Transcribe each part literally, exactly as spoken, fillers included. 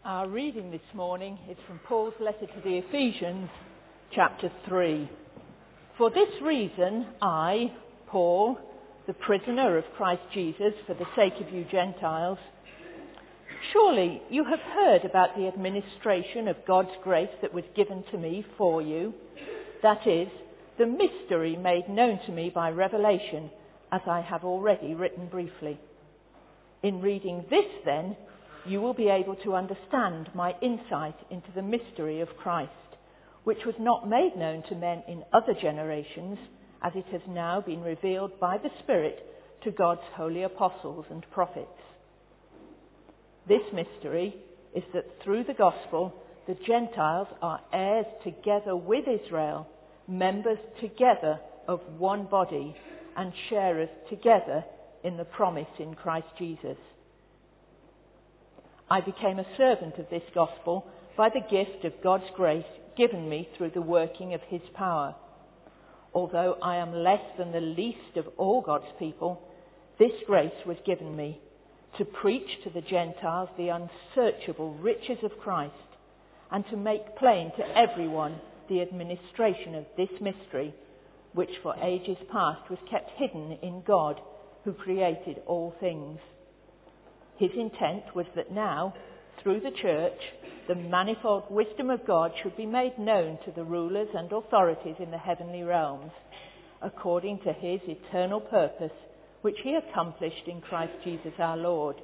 Our reading this morning is from Paul's letter to the Ephesians, chapter three. For this reason, I, Paul, the prisoner of Christ Jesus for the sake of you Gentiles, surely you have heard about the administration of God's grace that was given to me for you, that is, the mystery made known to me by revelation, as I have already written briefly. In reading this, then, you will be able to understand my insight into the mystery of Christ, which was not made known to men in other generations, as it has now been revealed by the Spirit to God's holy apostles and prophets. This mystery is that through the gospel, the Gentiles are heirs together with Israel, members together of one body, and sharers together in the promise in Christ Jesus. I became a servant of this gospel by the gift of God's grace given me through the working of his power. Although I am less than the least of all God's people, this grace was given me to preach to the Gentiles the unsearchable riches of Christ, and to make plain to everyone the administration of this mystery, which for ages past was kept hidden in God, who created all things. His intent was that now, through the church, the manifold wisdom of God should be made known to the rulers and authorities in the heavenly realms, according to his eternal purpose, which he accomplished in Christ Jesus our Lord.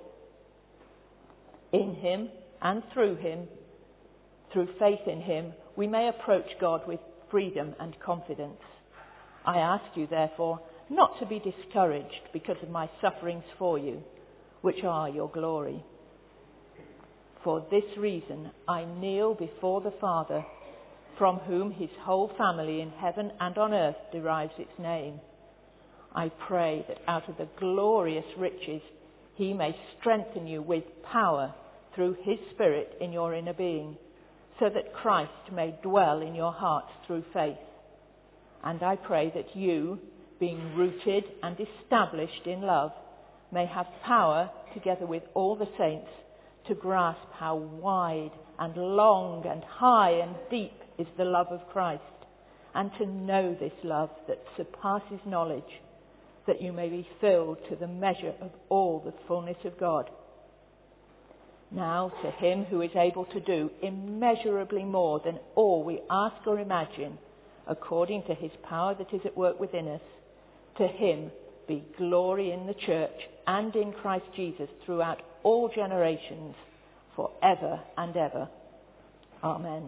In him and through him, through faith in him, we may approach God with freedom and confidence. I ask you, therefore, not to be discouraged because of my sufferings for you, which are your glory. For this reason I kneel before the Father, from whom his whole family in heaven and on earth derives its name. I pray that out of the glorious riches he may strengthen you with power through his Spirit in your inner being, so that Christ may dwell in your hearts through faith. And I pray that you, being rooted and established in love, may have power, together with all the saints, to grasp how wide and long and high and deep is the love of Christ, and to know this love that surpasses knowledge, that you may be filled to the measure of all the fullness of God. Now to him who is able to do immeasurably more than all we ask or imagine, according to his power that is at work within us, to him be glory in the church and in Christ Jesus throughout all generations, forever and ever. Amen.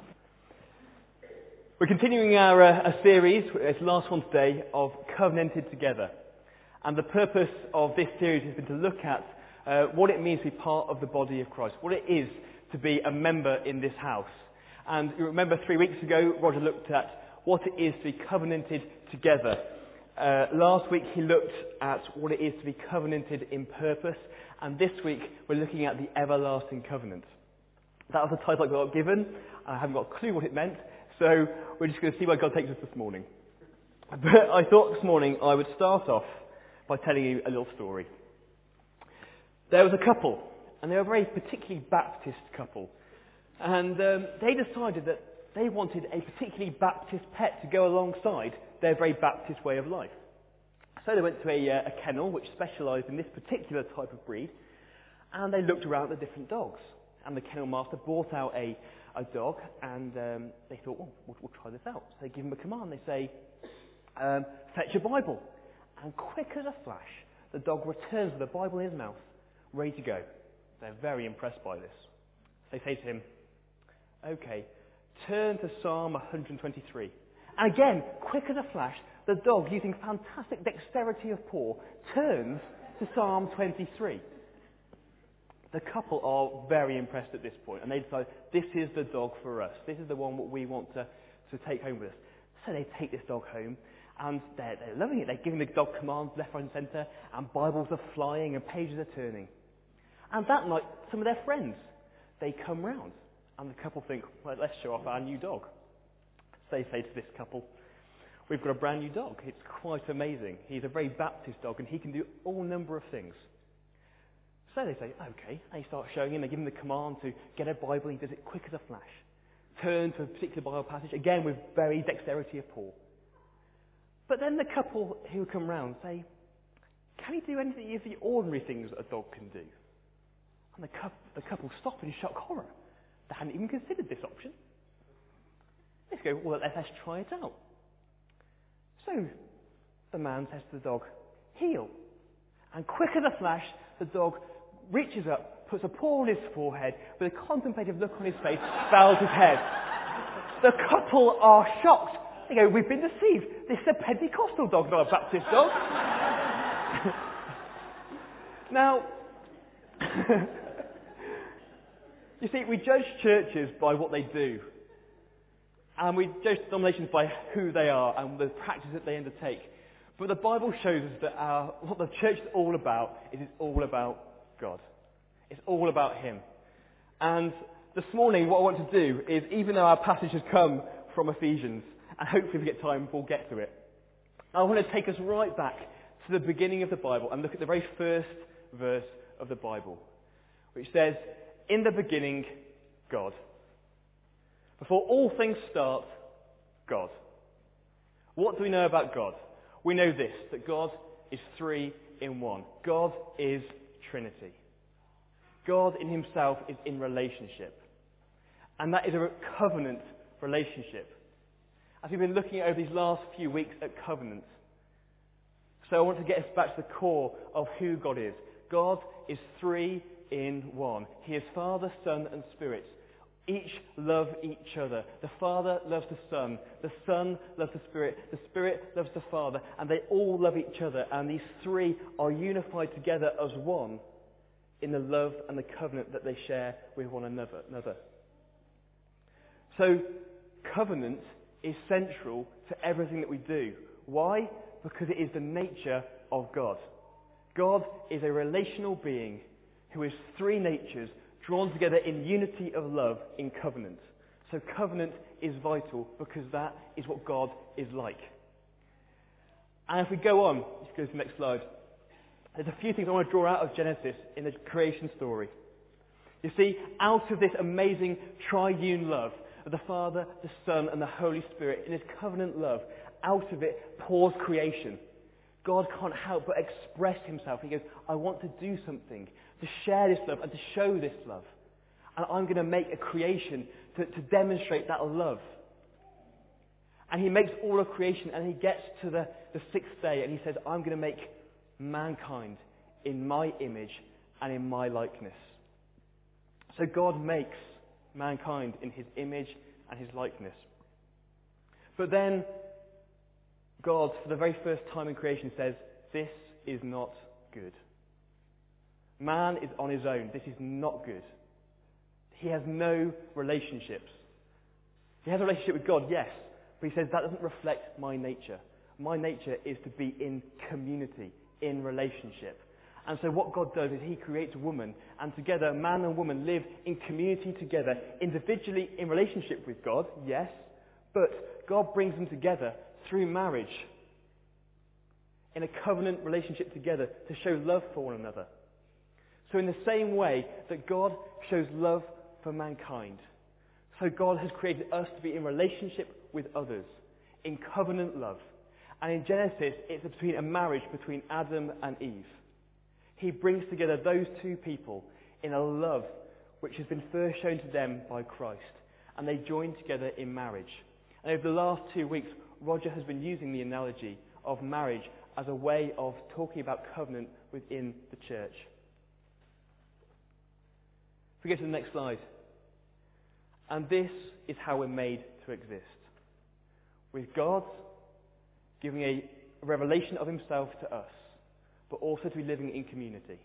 We're continuing our uh, a series, it's the last one today, of Covenanted Together. And the purpose of this series has been to look at uh, what it means to be part of the body of Christ, what it is to be a member in this house. And you remember three weeks ago, Roger looked at what it is to be covenanted together. Uh, last week he looked at what it is to be covenanted in purpose, and this week we're looking at the everlasting covenant. That was the title I got given. I haven't got a clue what it meant, so we're just going to see where God takes us this morning. But I thought this morning I would start off by telling you a little story. There was a couple, and they were a very particularly Baptist couple, and um, they decided that they wanted a particularly Baptist pet to go alongside their very Baptist way of life. So they went to a, uh, a kennel which specialised in this particular type of breed, and they looked around at the different dogs. And the kennel master brought out a, a dog, and um, they thought, well, well, we'll try this out. So they give him a command. They say, um, fetch a Bible. And quick as a flash, the dog returns with a Bible in his mouth, ready to go. They're very impressed by this. They say to him, okay, turn to Psalm one twenty-three. And again, quick as a flash, the dog, using fantastic dexterity of paw, turns to Psalm twenty-three. The couple are very impressed at this point, and they decide, this is the dog for us. This is the one that we want to, to take home with us. So they take this dog home, and they're, they're loving it. They're giving the dog commands left, right and centre, and Bibles are flying, and pages are turning. And that night, some of their friends, they come round, and the couple think, well, let's show off our new dog. They say to this couple, we've got a brand new dog. It's quite amazing. He's a very Baptist dog, and he can do all number of things. So they say, okay. They start showing him. They give him the command to get a Bible. He does it quick as a flash. Turn to a particular Bible passage, again with very dexterity of Paul. But then the couple who come round say, can he do anything of the ordinary things that a dog can do? And the couple, the couple stop in shock horror. They hadn't even considered this option. They go, well, let's try it out. So the man says to the dog, heel. And quick as a flash, the dog reaches up, puts a paw on his forehead, with a contemplative look on his face, bows his head. The couple are shocked. They go, we've been deceived. This is a Pentecostal dog, not a Baptist dog. Now, you see, we judge churches by what they do. And we judge denominations by who they are and the practice that they undertake. But the Bible shows us that our, what the church is all about is it's all about God. It's all about Him. And this morning, what I want to do is, even though our passage has come from Ephesians, and hopefully if we get time, we'll get to it, I want to take us right back to the beginning of the Bible and look at the very first verse of the Bible, which says, in the beginning, God. Before all things start, God. What do we know about God? We know this, that God is three in one. God is Trinity. God in Himself is in relationship. And that is a covenant relationship. As we've been looking over these last few weeks at covenants. So I want to get us back to the core of who God is. God is three in one. He is Father, Son and Spirit. Each love each other. The Father loves the Son. The Son loves the Spirit. The Spirit loves the Father. And they all love each other. And these three are unified together as one in the love and the covenant that they share with one another. another. So, covenant is central to everything that we do. Why? Because it is the nature of God. God is a relational being who is three natures drawn together in unity of love in covenant. So covenant is vital because that is what God is like. And if we go on, let's go to the next slide. There's a few things I want to draw out of Genesis in the creation story. You see, out of this amazing triune love of the Father, the Son and the Holy Spirit, in His covenant love, out of it pours creation. God can't help but express Himself. He goes, I want to do something, to share this love and to show this love. And I'm going to make a creation to, to demonstrate that love. And He makes all of creation and He gets to the, the sixth day and He says, I'm going to make mankind in my image and in my likeness. So God makes mankind in His image and His likeness. But then God, for the very first time in creation, says, this is not good. Man is on his own. This is not good. He has no relationships. He has a relationship with God, yes, but he says that doesn't reflect my nature. My nature is to be in community, in relationship. And so what God does is He creates a woman, and together man and woman live in community together, individually in relationship with God, yes, but God brings them together through marriage, in a covenant relationship together to show love for one another. So in the same way that God shows love for mankind, so God has created us to be in relationship with others, in covenant love. And in Genesis, it's between a marriage between Adam and Eve. He brings together those two people in a love which has been first shown to them by Christ. And they join together in marriage. And over the last two weeks, Roger has been using the analogy of marriage as a way of talking about covenant within the church. If we get to the next slide. And this is how we're made to exist. With God giving a revelation of Himself to us, but also to be living in community.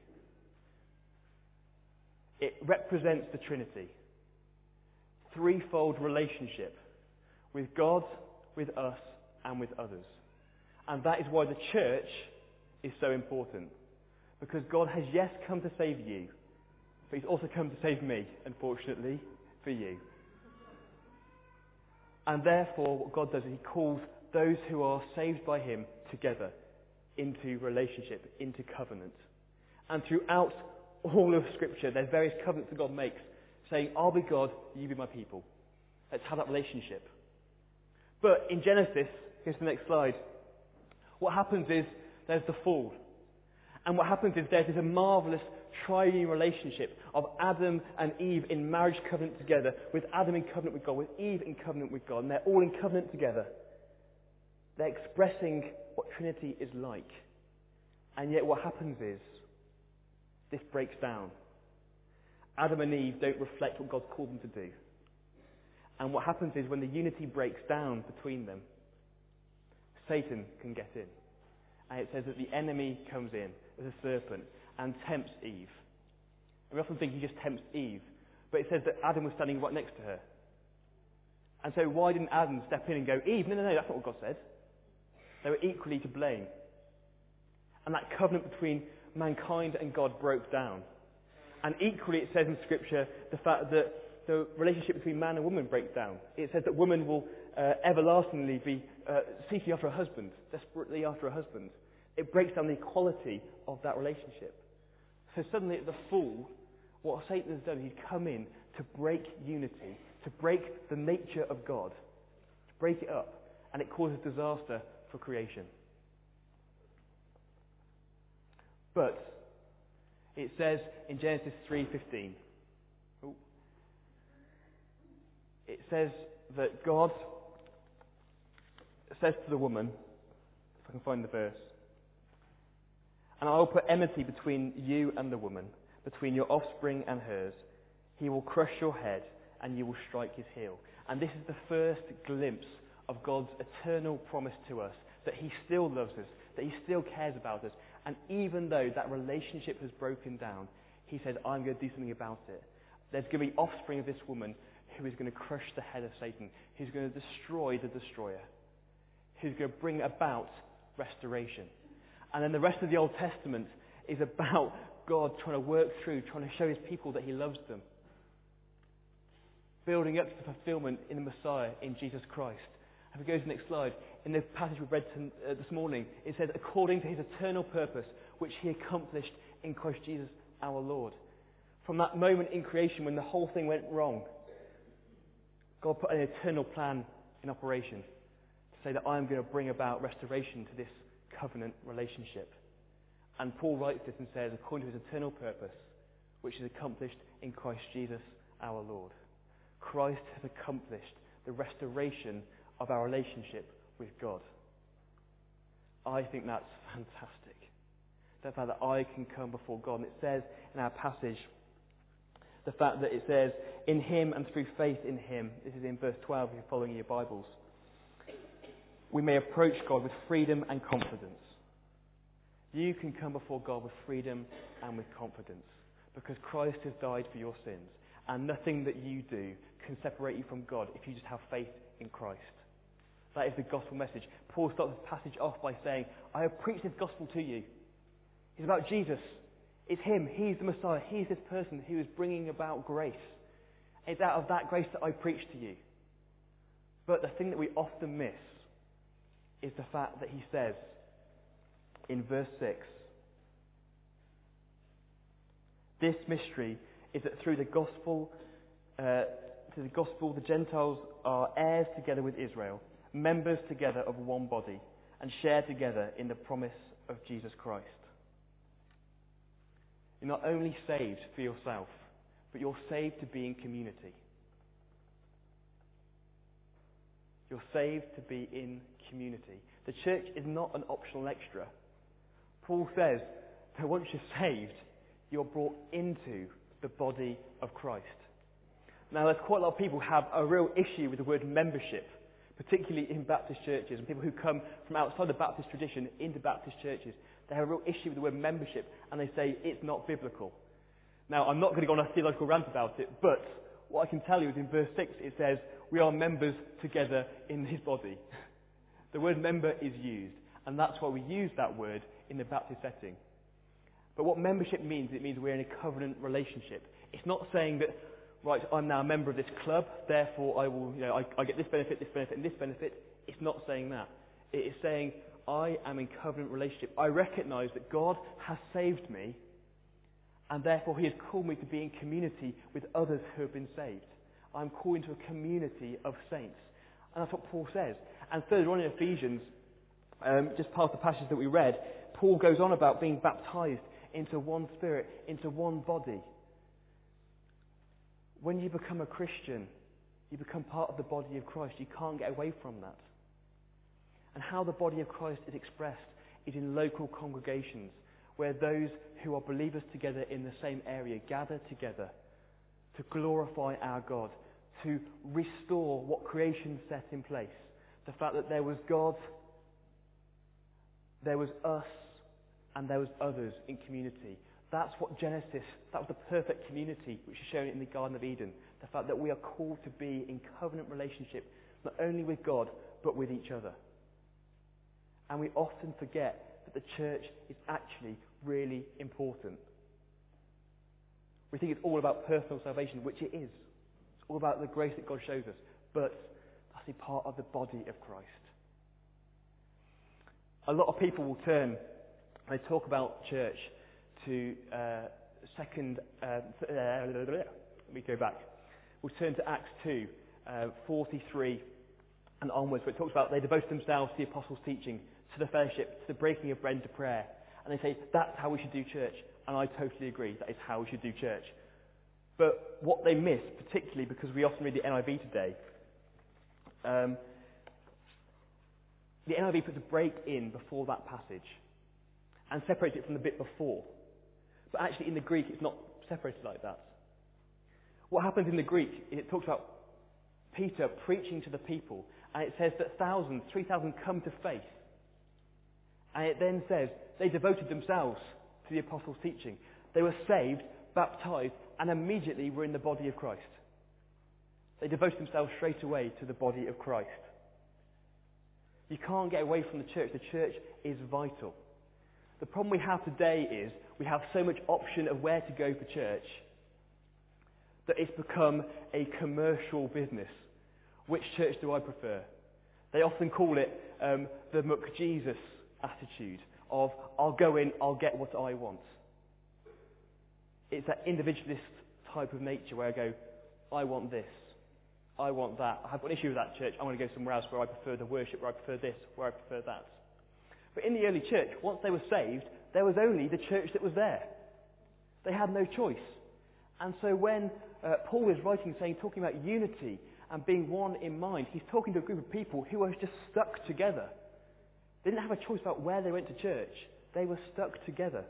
It represents the Trinity. Threefold relationship with God, with us, and with others. And that is why the church is so important. Because God has, yes, come to save you, but He's also come to save me, unfortunately, for you. And therefore, what God does is He calls those who are saved by Him together into relationship, into covenant. And throughout all of Scripture, there's various covenants that God makes, saying, I'll be God, you be my people. Let's have that relationship. But in Genesis, here's the next slide, what happens is there's the fall. And what happens is there's this marvellous triune relationship of Adam and Eve in marriage covenant together, with Adam in covenant with God, with Eve in covenant with God, and they're all in covenant together. They're expressing what Trinity is like. And yet what happens is, this breaks down. Adam and Eve don't reflect what God's called them to do. And what happens is when the unity breaks down between them, Satan can get in. And it says that the enemy comes in as a serpent and tempts Eve. And we often think he just tempts Eve, but it says that Adam was standing right next to her. And so why didn't Adam step in and go, Eve, no, no, no, that's not what God said. They were equally to blame. And that covenant between mankind and God broke down. And equally it says in Scripture the fact that the relationship between man and woman breaks down. It says that woman will uh, everlastingly be uh, seeking after a husband, desperately after a husband. It breaks down the equality of that relationship. So suddenly at the fall, what Satan has done, he's come in to break unity, to break the nature of God, to break it up, and it causes disaster for creation. But it says in Genesis three fifteen, oh, it says that God says to the woman, if I can find the verse, and I will put enmity between you and the woman, between your offspring and hers. He will crush your head and you will strike his heel. And this is the first glimpse of God's eternal promise to us, that he still loves us, that he still cares about us. And even though that relationship has broken down, he says, I'm going to do something about it. There's going to be offspring of this woman who is going to crush the head of Satan, who's going to destroy the destroyer, who's going to bring about restoration. And then the rest of the Old Testament is about God trying to work through, trying to show his people that he loves them. Building up to the fulfillment in the Messiah, in Jesus Christ. If we go to the next slide, in the passage we read to, uh, this morning, it says, according to his eternal purpose, which he accomplished in Christ Jesus our Lord. From that moment in creation when the whole thing went wrong, God put an eternal plan in operation to say that I am going to bring about restoration to this covenant relationship. And Paul writes this and says, according to his eternal purpose, which is accomplished in Christ Jesus our Lord. Christ has accomplished the restoration of our relationship with God. I think that's fantastic. The fact that I can come before God. And it says in our passage, the fact that it says, in him and through faith in him, this is in verse twelve if you're following your Bibles, we may approach God with freedom and confidence. You can come before God with freedom and with confidence because Christ has died for your sins, and nothing that you do can separate you from God if you just have faith in Christ. That is the gospel message. Paul starts this passage off by saying, I have preached this gospel to you. It's about Jesus. It's him. He's the Messiah. He's this person who is bringing about grace. It's out of that grace that I preach to you. But the thing that we often miss is the fact that he says in verse six, this mystery is that through the gospel, uh, through the gospel, the Gentiles are heirs together with Israel, members together of one body, and share together in the promise of Jesus Christ. You're not only saved for yourself, but you're saved to be in community. You're saved to be in community. The church is not an optional extra. Paul says that once you're saved, you're brought into the body of Christ. Now, there's quite a lot of people who have a real issue with the word membership, particularly in Baptist churches, and people who come from outside the Baptist tradition into Baptist churches. They have a real issue with the word membership, and they say it's not biblical. Now, I'm not going to go on a theological rant about it, but what I can tell you is in verse six it says, we are members together in his body. The word member is used, and that's why we use that word in the Baptist setting. But what membership means, it means we're in a covenant relationship. It's not saying that, right, I'm now a member of this club, therefore I will, you know, I, I get this benefit, this benefit, and this benefit. It's not saying that. It is saying, I am in covenant relationship. I recognise that God has saved me, And therefore he has called me to be in community with others who have been saved. I'm called into a community of saints. And that's what Paul says. And further on in Ephesians, um, just past the passage that we read, Paul goes on about being baptized into one spirit, into one body. When you become a Christian, you become part of the body of Christ. You can't get away from that. And how the body of Christ is expressed is in local congregations, where those who are believers together in the same area gather together to glorify our God, to restore what creation set in place. The fact that there was God, there was us, and there was others in community. That's what Genesis, that was the perfect community which is shown in the Garden of Eden. The fact that we are called to be in covenant relationship, not only with God, but with each other. And we often forget that the church is actually really important. We think it's all about personal salvation, which it is. It's all about the grace that God shows us. But that's a part of the body of Christ. A lot of people will turn, when they talk about church, to uh, second, uh, let me go back. We'll turn to Acts two, uh, forty-three and onwards, where it talks about they devoted themselves to the apostles' teaching, to the fellowship, to the breaking of bread, and to prayer. And they say, that's how we should do church. And I totally agree, that is how we should do church. But what they miss, particularly because we often read the N I V today, um, the N I V puts a break in before that passage and separates it from the bit before. But actually in the Greek it's not separated like that. What happens in the Greek, it talks about Peter preaching to the people, and it says that thousands, three thousand come to faith. And it then says they devoted themselves to the apostles' teaching. They were saved, baptized, and immediately were in the body of Christ. They devoted themselves straight away to the body of Christ. You can't get away from the church. The church is vital. The problem we have today is we have so much option of where to go for church that it's become a commercial business. Which church do I prefer? They often call it um, the McJesus attitude of, I'll go in, I'll get what I want. It's that individualist type of nature where I go, I want this, I want that. I have got an issue with that church, I want to go somewhere else where I prefer the worship, where I prefer this, where I prefer that. But in the early church, once they were saved, there was only the church that was there. They had no choice. And so when uh, Paul is writing, saying, talking about unity and being one in mind, he's talking to a group of people who are just stuck together. They didn't have a choice about where they went to church. They were stuck together.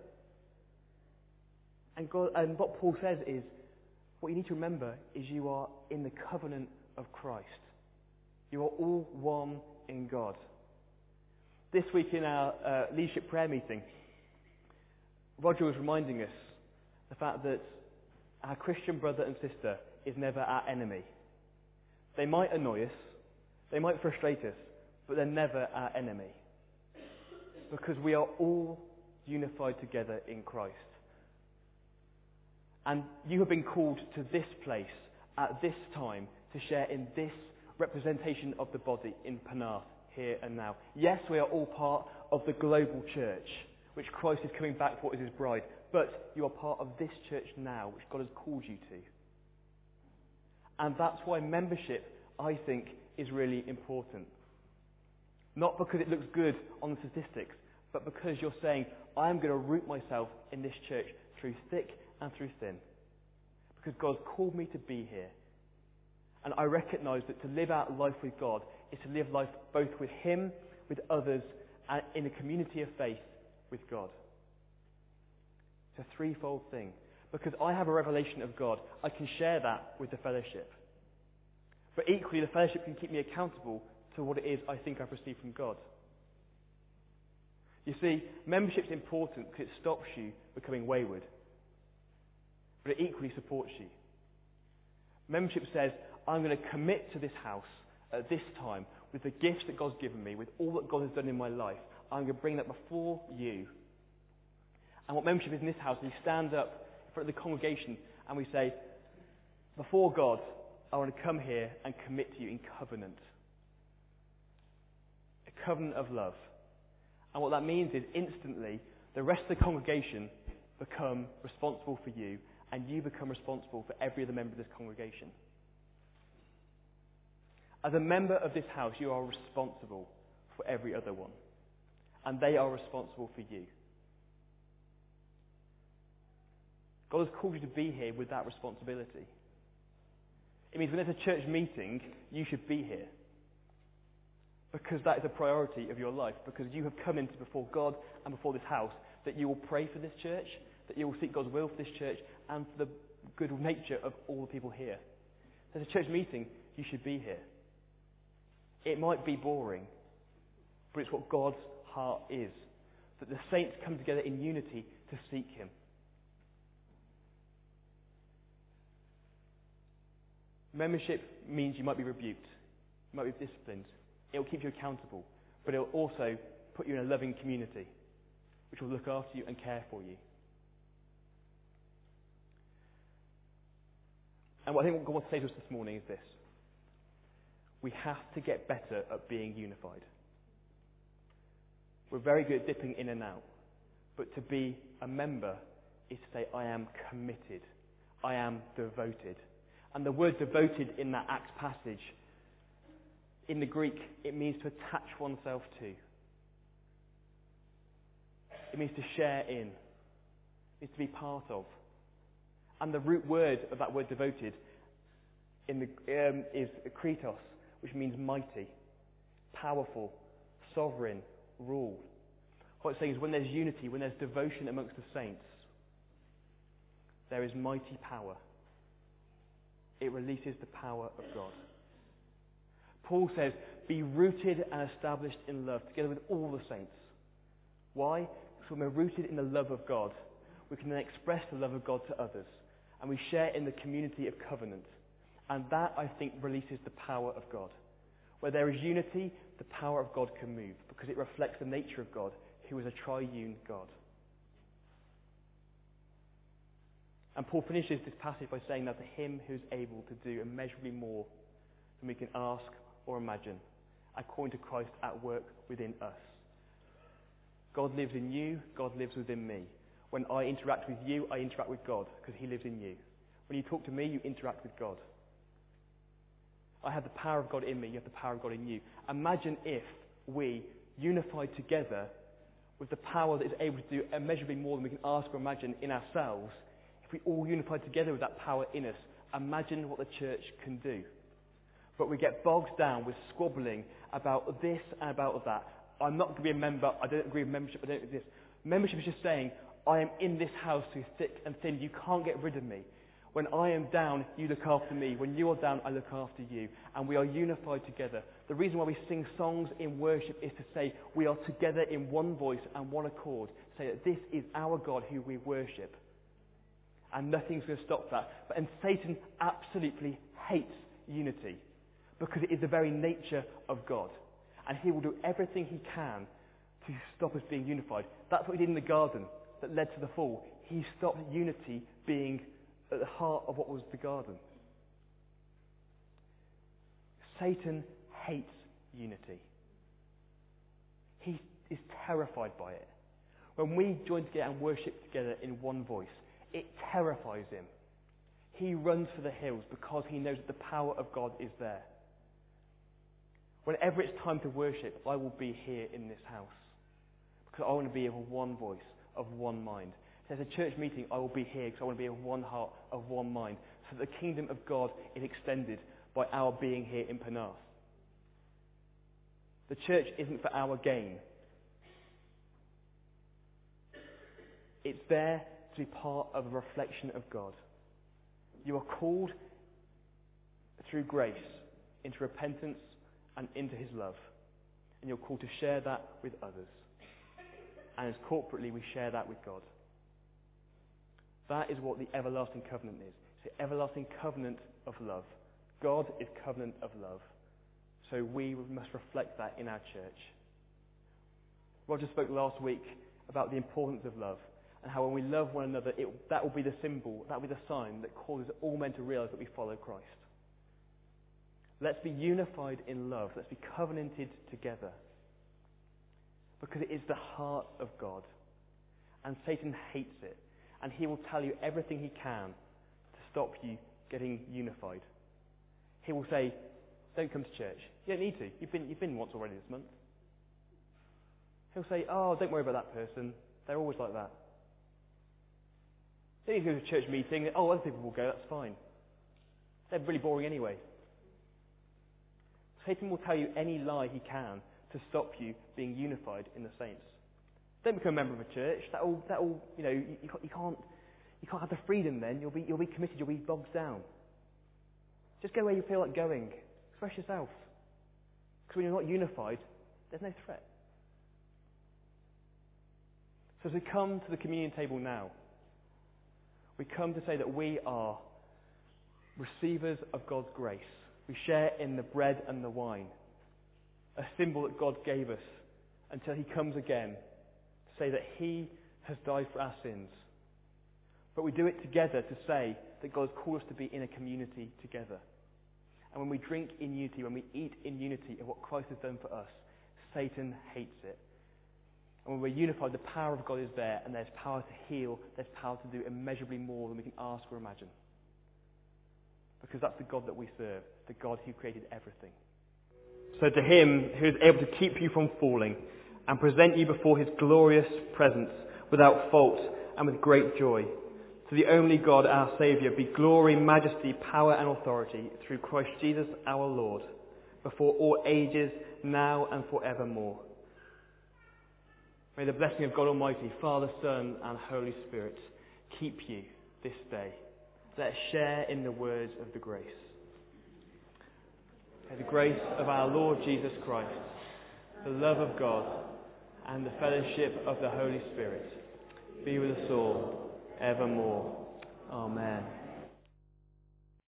And, God, and what Paul says is, what you need to remember is you are in the covenant of Christ. You are all one in God. This week in our uh, leadership prayer meeting, Roger was reminding us the fact that our Christian brother and sister is never our enemy. They might annoy us, they might frustrate us, but they're never our enemy. Because we are all unified together in Christ. And you have been called to this place at this time to share in this representation of the body in Penarth, here and now. Yes, we are all part of the global church, which Christ is coming back for as his bride. But you are part of this church now, which God has called you to. And that's why membership, I think, is really important. Not because it looks good on the statistics, but because you're saying, I am going to root myself in this church through thick and through thin. Because God's called me to be here. And I recognise that to live out life with God is to live life both with him, with others, and in a community of faith with God. It's a threefold thing. Because I have a revelation of God, I can share that with the fellowship. But equally, the fellowship can keep me accountable to what it is I think I've received from God. You see, membership's important because it stops you becoming wayward. But it equally supports you. Membership says, I'm going to commit to this house at this time with the gifts that God's given me, with all that God has done in my life. I'm going to bring that before you. And what membership is in this house, we stand up in front of the congregation and we say, before God, I want to come here and commit to you in covenant. A covenant of love. And what that means is instantly, the rest of the congregation become responsible for you, and you become responsible for every other member of this congregation. As a member of this house, you are responsible for every other one, and they are responsible for you. God has called you to be here with that responsibility. It means when there's a church meeting, you should be here. Because that is a priority of your life. Because you have come into before God and before this house that you will pray for this church, that you will seek God's will for this church and for the good nature of all the people here. If there's a church meeting, you should be here. It might be boring, but it's what God's heart is. That the saints come together in unity to seek Him. Membership means you might be rebuked, you might be disciplined. It will keep you accountable, but it will also put you in a loving community, which will look after you and care for you. And what I think what God wants to say to us this morning is this: we have to get better at being unified. We're very good at dipping in and out, but to be a member is to say, I am committed, I am devoted. And the word devoted in that Acts passage, in the Greek, it means to attach oneself to. It means to share in. It means to be part of. And the root word of that word devoted in the, um, is kritos, which means mighty, powerful, sovereign, rule. What it's saying is when there's unity, when there's devotion amongst the saints, there is mighty power. It releases the power of God. Paul says, be rooted and established in love, together with all the saints. Why? Because when we're rooted in the love of God, we can then express the love of God to others. And we share in the community of covenant. And that, I think, releases the power of God. Where there is unity, the power of God can move, because it reflects the nature of God, who is a triune God. And Paul finishes this passage by saying that to Him who is able to do immeasurably more than we can ask or imagine, according to Christ at work within us. God lives in you, God lives within me. When I interact with you, I interact with God, because He lives in you. When you talk to me, you interact with God. I have the power of God in me, you have the power of God in you. Imagine if we, unified together, with the power that is able to do immeasurably more than we can ask or imagine in ourselves, if we all unified together with that power in us, imagine what the church can do. But we get bogged down with squabbling about this and about that. I'm not going to be a member, I don't agree with membership, I don't agree with this. Membership is just saying, I am in this house through thick and thin, you can't get rid of me. When I am down, you look after me. When you are down, I look after you. And we are unified together. The reason why we sing songs in worship is to say we are together in one voice and one accord. Say that this is our God who we worship. And nothing's going to stop that. But, and Satan absolutely hates unity, because it is the very nature of God. And he will do everything he can to stop us being unified. That's what he did in the garden that led to the fall. He stopped unity being at the heart of what was the garden. Satan hates unity. He is terrified by it. When we join together and worship together in one voice, it terrifies him. He runs for the hills because he knows that the power of God is there. Whenever it's time to worship, I will be here in this house, because I want to be of one voice, of one mind. If there's a church meeting, I will be here because I want to be of one heart, of one mind, so that the kingdom of God is extended by our being here in Penarth. The church isn't for our gain. It's there to be part of a reflection of God. You are called through grace into repentance and into His love. And you're called to share that with others. And as corporately we share that with God. That is what the everlasting covenant is. It's the everlasting covenant of love. God is covenant of love. So we must reflect that in our church. Roger spoke last week about the importance of love, and how when we love one another, it, that will be the symbol, that will be the sign that causes all men to realise that we follow Christ. Let's be unified in love. Let's be covenanted together. Because it is the heart of God. And Satan hates it. and he will tell you everything he can to stop you getting unified. He will say, don't come to church. You don't need to. You've been, you've been once already this month. He'll say, oh, don't worry about that person. They're always like that. You don't need to go to a church meeting. Oh, other people will go. That's fine. They're really boring anyway. Satan will tell you any lie he can to stop you being unified in the saints. Don't become a member of a church. That will, that will, you know, you, you, can't, you can't, you can't have the freedom then. You'll be, you'll be committed. You'll be bogged down. Just go where you feel like going. Express yourself. Because when you're not unified, there's no threat. So as we come to the communion table now, we come to say that we are receivers of God's grace. We share in the bread and the wine, a symbol that God gave us until he comes again to say that he has died for our sins. But we do it together to say that God has called us to be in a community together. And when we drink in unity, when we eat in unity of what Christ has done for us, Satan hates it. And when we're unified, the power of God is there, and there's power to heal, there's power to do immeasurably more than we can ask or imagine. Because that's the God that we serve, the God who created everything. So to him who is able to keep you from falling and present you before his glorious presence without fault and with great joy, to the only God, our Saviour, be glory, majesty, power and authority through Christ Jesus our Lord, before all ages, now and forevermore. May the blessing of God Almighty, Father, Son and Holy Spirit keep you this day. Let us share in the words of the grace. May the grace of our Lord Jesus Christ, the love of God and the fellowship of the Holy Spirit be with us all evermore. Amen.